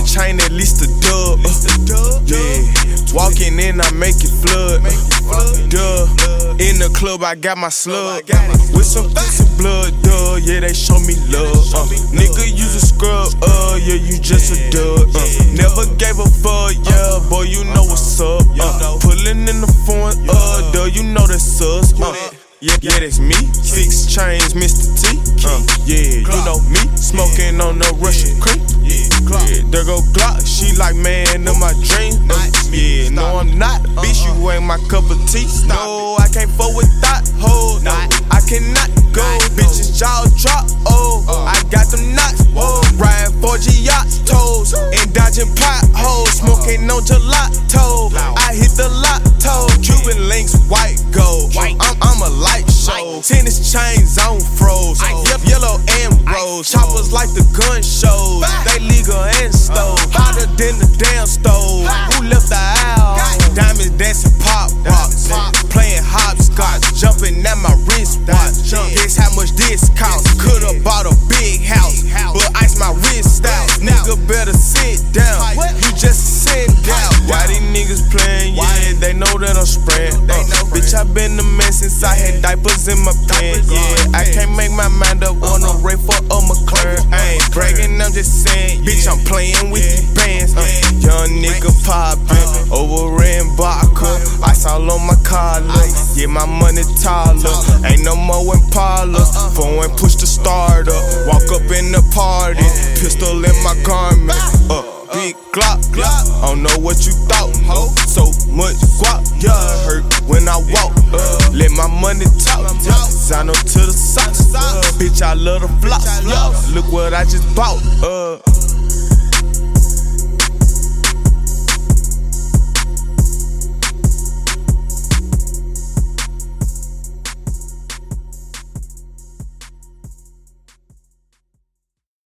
chain, at least a dub. Yeah, walking in, I make it flood. Duh. In the club, I got my slug. With some pussy blood, duh. Yeah, they show me love. Nigga, use a scrub, yeah, you just a dud. Never gave a fuck, yeah, boy, you know what's up. Pullin' in the foreign, duh, you know that's us. Yeah, that's me. 6 chains, Mr. T. Yeah, you know me. Smoking on the Russian creek. Yeah, there go Glock. She like, man, in my dream. Yeah, no, I'm not. Bitch, you ain't my cup of tea. No, I can't fuck with that hoe. No, I cannot go. Bitches jaw drop. Oh, I got them knots. Oh, riding 4G yachts and dodging potholes. Smoking on gelato. I hit the lotto. Cuban links, white gold. I'm a light show. Tennis chains on froze. Yellow and rose. Choppers like the gun shows. They legal and stove. Hotter than the damn stove. Who left the house? Diamonds dancing pop rocks. Playing hopscotch. Jumping at my wristwatch. Guess how much this cost? Could've bought a big house, but ice my wrist out. Nigga better sit down. You just sit down. Why these niggas playing? Yeah, they know that I'm spraying. Bitch, I been the man since I had diapers in my pants. Yeah, I can't make my mind up on a Ray for a McLaren. I ain't bragging, I'm just saying. Bitch, I'm playing with these bands. Young nigga poppin', over in Baca. Ice all on my collar. Yeah, my money taller. Ain't no more Impalas. Phone push the start up. Walk up in the party. Pistol in my garment. Big Glock. I don't know what you thought. So much guap. Yeah, hurt when I walk. Let my money talk. Sign up to the socks. Bitch, I love the flops. Look what I just bought.